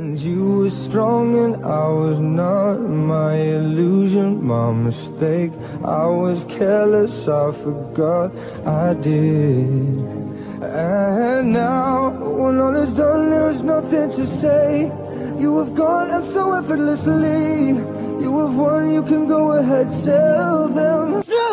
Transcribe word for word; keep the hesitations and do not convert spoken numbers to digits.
And you were strong and I was not. My illusion, my mistake. I was careless, I forgot I did. And now, when all is done, there's nothing to say. You have gone and so effortlessly. You have won, you can go ahead, tell them.